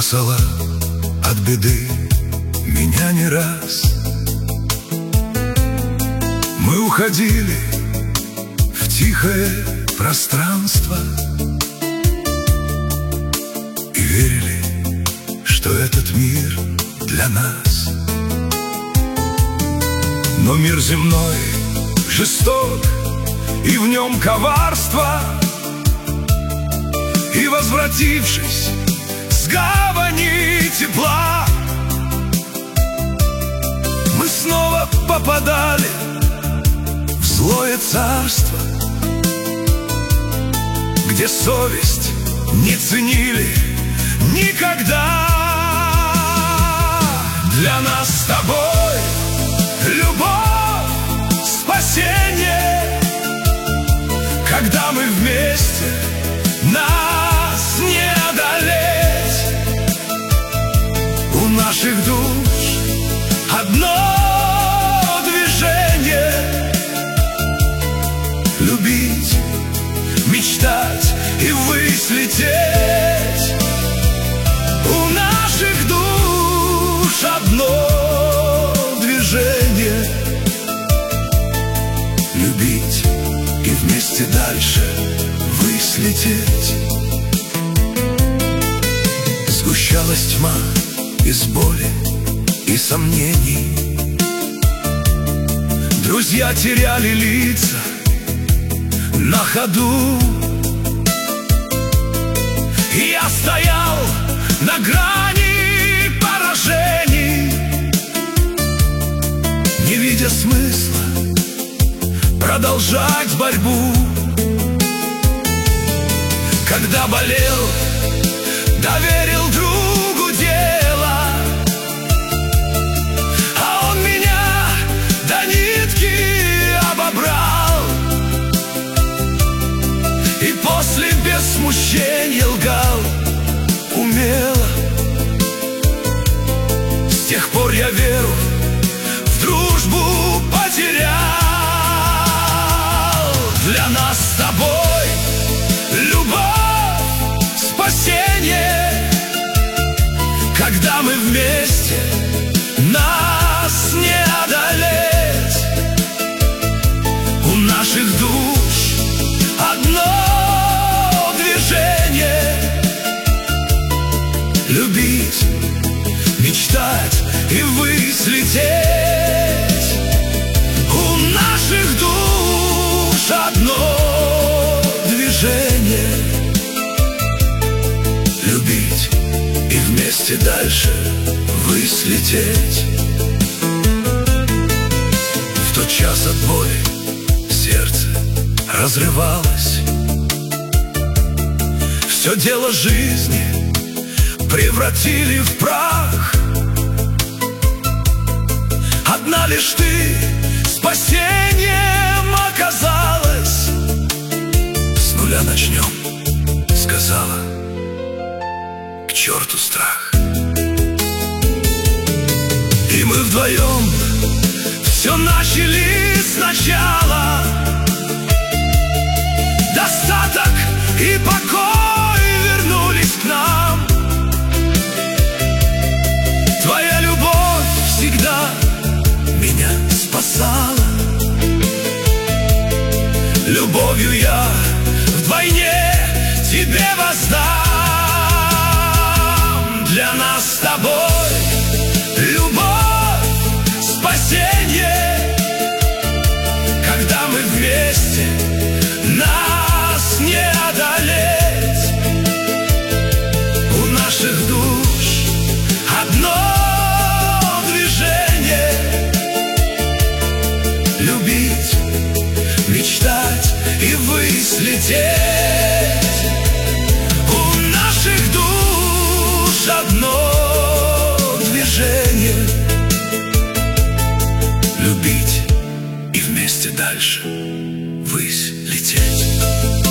спасала от беды меня не раз. Мы уходили в тихое пространство и верили, что этот мир для нас. Но мир земной жесток, и в нем коварство. И, возвратившись с гавани тепла, мы снова попадали в злое царство, где совесть не ценили никогда. Для нас с тобой любовь, спасение, когда мы вместе, нас не одолеть. У наших душ одно движение: любить, мечтать и ввысь лететь. У наших душ одно движение: любить и вместе дальше ввысь лететь. Сгущалась тьма из боли и сомнений. Друзья теряли лица на ходу. Я стоял на грани поражений, не видя смысла продолжать борьбу. Когда болел, доверил другу дело, а он меня до нитки обобрал. И после без смущения лгал умело. С тех пор я веру в дружбу потерял. Для нас с тобой любовь, спасение, когда мы вместе, нас не одолеть. У наших душ одно движение: любить, мечтать и ввысь лететь. У наших душ одно движение: любить и вместе дальше ввысь лететь. В тот час от боли сердце разрывалось. Все дело жизни превратили в прах. Одна лишь ты спасением оказалась. С нуля начнем, сказала, к черту страх. И мы вдвоем все начали сначала. Достаток и покой вернулись к нам. Твоя любовь всегда меня спасала. Любовью я вдвойне тебе воздам. Для нас с тобой любовь, спасение, когда мы вместе, нас не одолеть. У наших душ одно движение: любить, мечтать и ввысь лететь. У наших душ одно движение: любить и вместе дальше ввысь лететь.